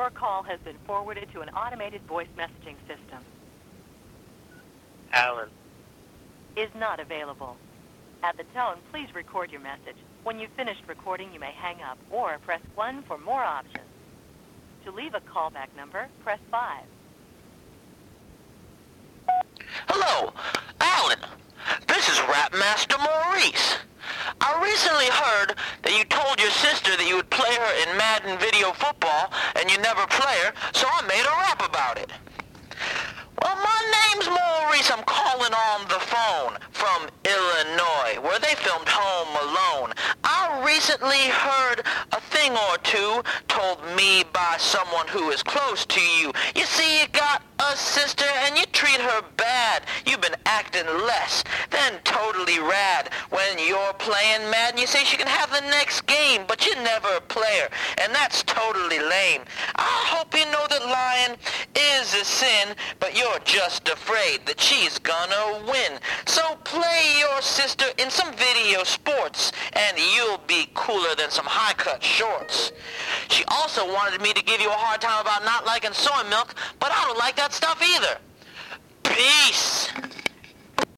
Your call has been forwarded to an automated voice messaging system. Alan. Is not available. At the tone, please record your message. When you've finished recording, you may hang up or press 1 for more options. To leave a callback number, press 5. Hello, Alan. This is Rapmaster Maurice. I recently heard that you told your sister that you would play her in Madden Video Football, and you never play her, so I made a rap about it. Well, my name's Maurice. I'm calling on the phone from Illinois, where they filmed Home Alone. I recently heard a thing or two told me by someone who is close to you. You see, you got a sister and you treat her bad. You've been acting less than totally rad. When you're playing Madden, you say she can have the next game, but you never play her, and that's totally lame. I hope you know that lying is a sin, but you're just afraid that she's gonna win. So play your sister in some video sports, and you'll be cooler than some high-cut shorts. She also wanted me to give you a hard time about not liking soy milk, but I don't like that stuff either. Peace.